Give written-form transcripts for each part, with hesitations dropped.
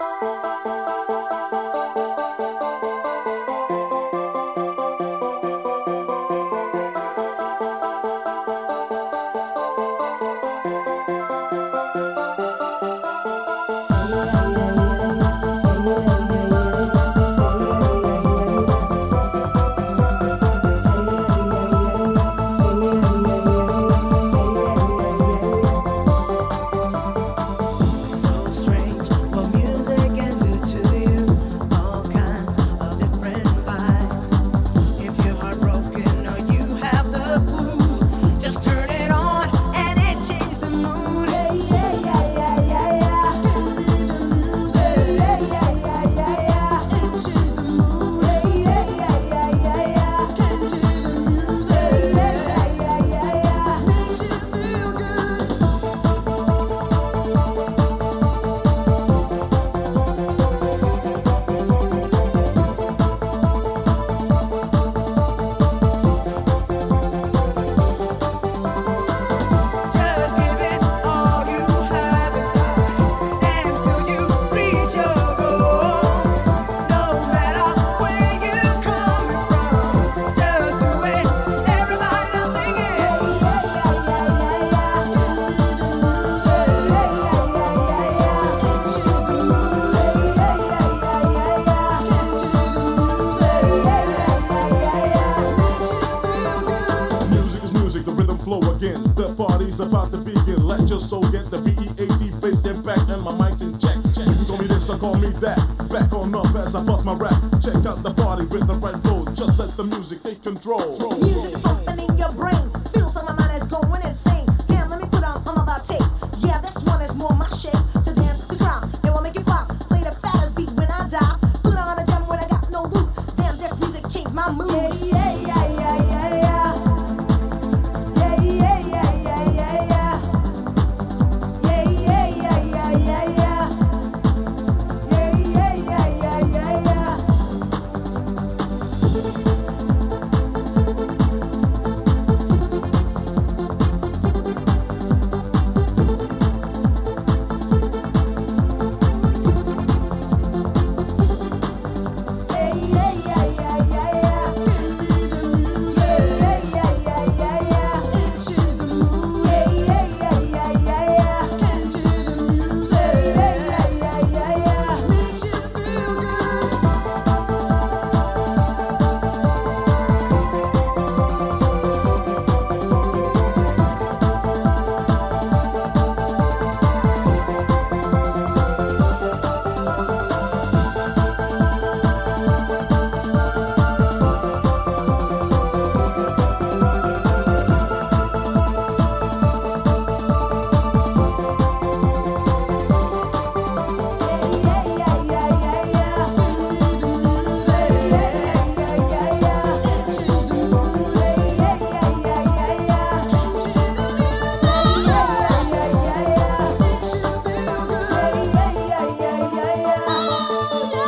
Again, the party's about to begin. Let your soul get the BEAD bass impact and my mic's in check. You can call me this or call me that. Back on up as I bust my rap. Check out the party with the right flow. Just let the music take control. Music is something in your brain. Feels like my mind is going insane. Damn, let me put on another tape. Yeah, this one is more my shape. To dance to the ground, it will make it pop. Play the fattest beat when I die. Put on a drum when I got no loot. Damn, this music changed my mood. Yeah, yeah, yeah, yeah, yeah, yeah.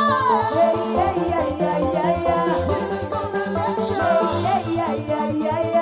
Yeah.